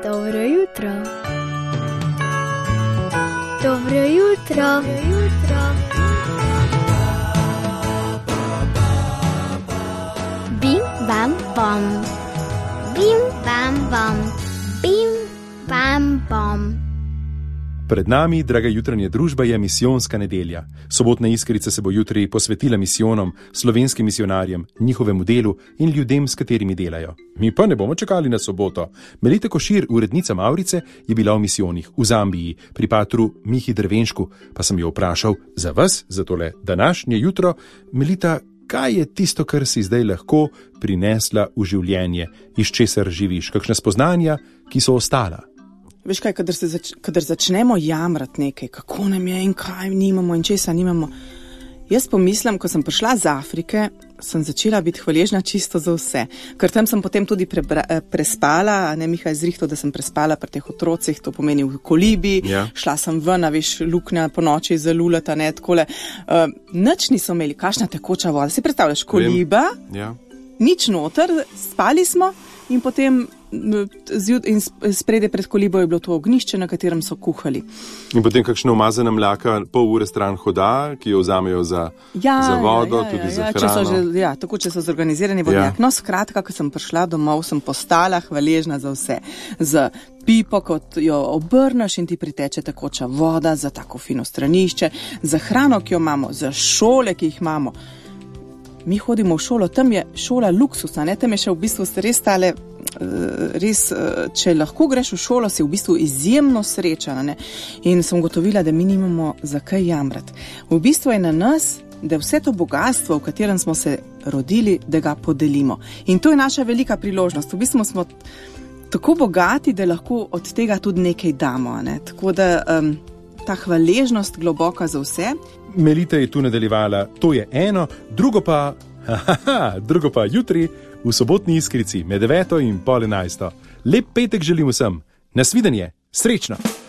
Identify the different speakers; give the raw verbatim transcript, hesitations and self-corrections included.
Speaker 1: Dobro jutro. Dobro jutro. Dobro jutro. Bim, bam, bom. Bim, bam, bom. Bim, bam, bom.
Speaker 2: Pred nami, draga jutranja družba, je misijonska nedelja. Sobotna iskrica se bo jutri posvetila misijonom, slovenskim misionarjem, njihovemu delu in ljudem, s katerimi delajo. Mi pa ne bomo čakali na soboto. Melita Košir, urednica Mavrice, je bila v misijonih v Zambiji, pri patru Mihi Drvenšku, pa sem jo vprašal za vas, za tole današnje jutro. Melita, kaj je tisto, kar si zdaj lahko prinesla v življenje, iz česar živiš, kakšna spoznanja, ki so ostala?
Speaker 3: Veš kaj, kadar, se zač, kadar začnemo jamrati nekaj, kako nam je in kaj nimamo in česa nimamo. Jaz pomislim, ko sem prišla z Afrike, sem začela biti hvaležna čisto za vse. Ker tam sem potem tudi prebra, prespala, ne Miha je zrihtal, da sem prespala pri teh otrocih, to pomeni v kolibi, ja. Šla sem ven, veš, luknja po noči zalulata, ne, takole. Uh, nič niso imeli, kakšna tekoča voda. Si predstavljaš, koliba, ja. Nič noter, spali smo in potem in spredje pred kolibo je bilo to ognišče, na katerem so kuhali.
Speaker 2: In potem kakšna umazana mlaka, pol ure stran hoda, ki jo vzamejo za, ja, za vodo, ja, ja, tudi ja, za hrano.
Speaker 3: Če so že, ja, tako, če so zorganizirani vodnjak. Ja. No, skratka, ko sem prišla domov, sem postala hvaležna za vse. Z pipo, kot jo obrneš in ti priteče tekoča voda, za tako fino stranišče, za hrano, ki jo imamo, za šole, ki jih imamo. Mi hodimo v šolo, tam je šola luksusa, ne, tam je še v bistvu res tale, res, če lahko greš v šolo, si v bistvu izjemno srečana, ne. In sem gotovila, da mi nimamo za kaj jamrati. V bistvu je na nas, da vse to bogatstvo, v katerem smo se rodili, da ga podelimo. In to je naša velika priložnost. V bistvu smo tako bogati, da lahko od tega tudi nekaj damo, ne. Tako da um, ta hvaležnost globoka za vse.
Speaker 2: Melita je tu nadaljevala, to je eno, drugo pa, haha, drugo pa jutri v sobotni iskrici med deveto in pol enajsto. Lep petek želim vsem, nasvidenje, srečno!